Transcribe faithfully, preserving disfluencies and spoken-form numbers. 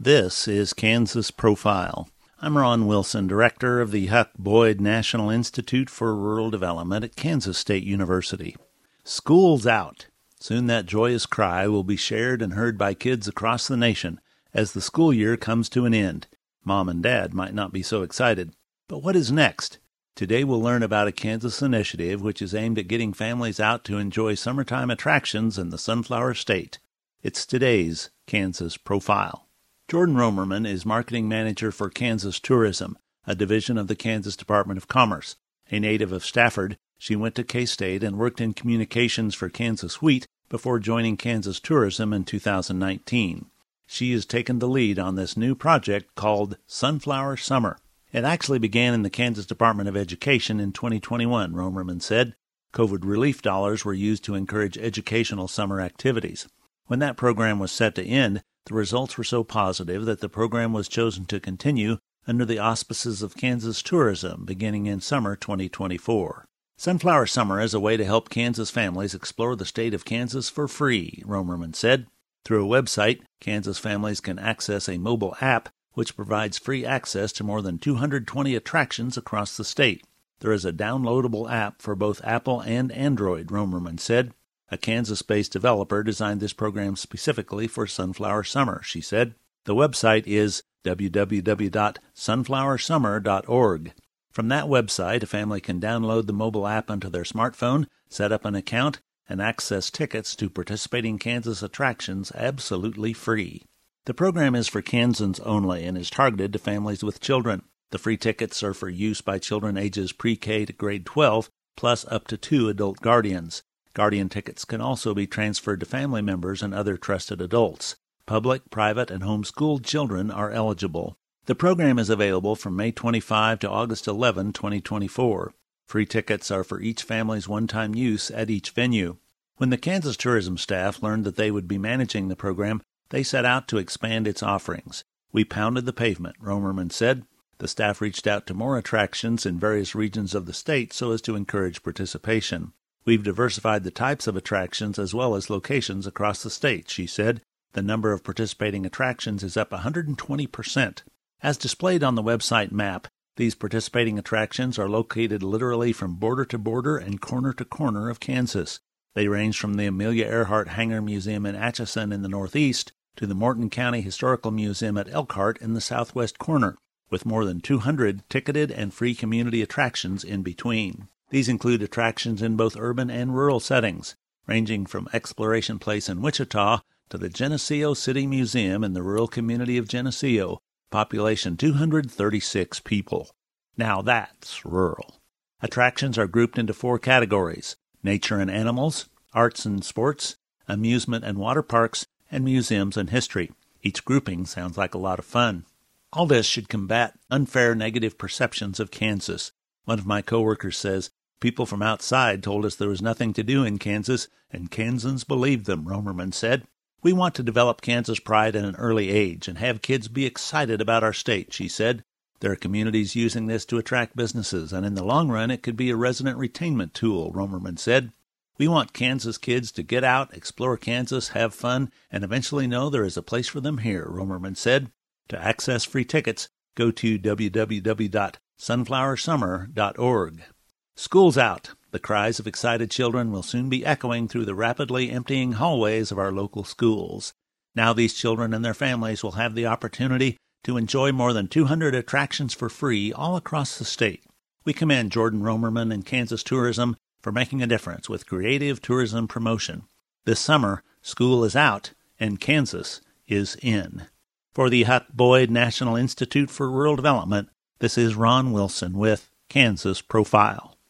This is Kansas Profile. I'm Ron Wilson, Director of the Huck Boyd National Institute for Rural Development at Kansas State University. School's out. Soon that joyous cry will be shared and heard by kids across the nation as the school year comes to an end. Mom and Dad might not be so excited. But what is next? Today we'll learn about a Kansas initiative which is aimed at getting families out to enjoy summertime attractions in the Sunflower State. It's today's Kansas Profile. Jordan Romerman is Marketing Manager for Kansas Tourism, a division of the Kansas Department of Commerce. A native of Stafford, she went to K-State and worked in communications for Kansas Wheat before joining Kansas Tourism in two thousand nineteen. She has taken the lead on this new project called Sunflower Summer. It actually began in the Kansas Department of Education in twenty twenty-one, Romerman said. COVID relief dollars were used to encourage educational summer activities. When that program was set to end, the results were so positive that the program was chosen to continue under the auspices of Kansas Tourism beginning in summer twenty twenty-four. Sunflower Summer is a way to help Kansas families explore the state of Kansas for free, Romerman said. Through a website, Kansas families can access a mobile app which provides free access to more than two hundred twenty attractions across the state. There is a downloadable app for both Apple and Android, Romerman said. A Kansas-based developer designed this program specifically for Sunflower Summer, she said. The website is w w w dot sunflower summer dot org. From that website, a family can download the mobile app onto their smartphone, set up an account, and access tickets to participating Kansas attractions absolutely free. The program is for Kansans only and is targeted to families with children. The free tickets are for use by children ages pre-K to grade twelve, plus up to two adult guardians. Guardian tickets can also be transferred to family members and other trusted adults. Public, private, and homeschooled children are eligible. The program is available from May twenty-fifth to August eleventh, twenty twenty-four. Free tickets are for each family's one-time use at each venue. When the Kansas tourism staff learned that they would be managing the program, they set out to expand its offerings. We pounded the pavement, Romerman said. The staff reached out to more attractions in various regions of the state so as to encourage participation. We've diversified the types of attractions as well as locations across the state, she said. The number of participating attractions is up one hundred twenty percent. As displayed on the website map, these participating attractions are located literally from border to border and corner to corner of Kansas. They range from the Amelia Earhart Hangar Museum in Atchison in the northeast to the Morton County Historical Museum at Elkhart in the southwest corner, with more than two hundred ticketed and free community attractions in between. These include attractions in both urban and rural settings, ranging from Exploration Place in Wichita to the Geneseo City Museum in the rural community of Geneseo, population two hundred thirty-six people. Now that's rural. Attractions are grouped into four categories: nature and animals, arts and sports, amusement and water parks, and museums and history. Each grouping sounds like a lot of fun. All this should combat unfair negative perceptions of Kansas. One of my coworkers says, "People from outside told us there was nothing to do in Kansas, and Kansans believed them," Romerman said. "We want to develop Kansas pride at an early age and have kids be excited about our state," she said. "There are communities using this to attract businesses, and in the long run it could be a resident retainment tool," Romerman said. "We want Kansas kids to get out, explore Kansas, have fun, and eventually know there is a place for them here," Romerman said. To access free tickets, go to w w w dot sunflower summer dot org. School's out. The cries of excited children will soon be echoing through the rapidly emptying hallways of our local schools. Now these children and their families will have the opportunity to enjoy more than two hundred attractions for free all across the state. We commend Jordan Romerman and Kansas Tourism for making a difference with creative tourism promotion. This summer, school is out and Kansas is in. For the Huck Boyd National Institute for Rural Development, this is Ron Wilson with Kansas Profile.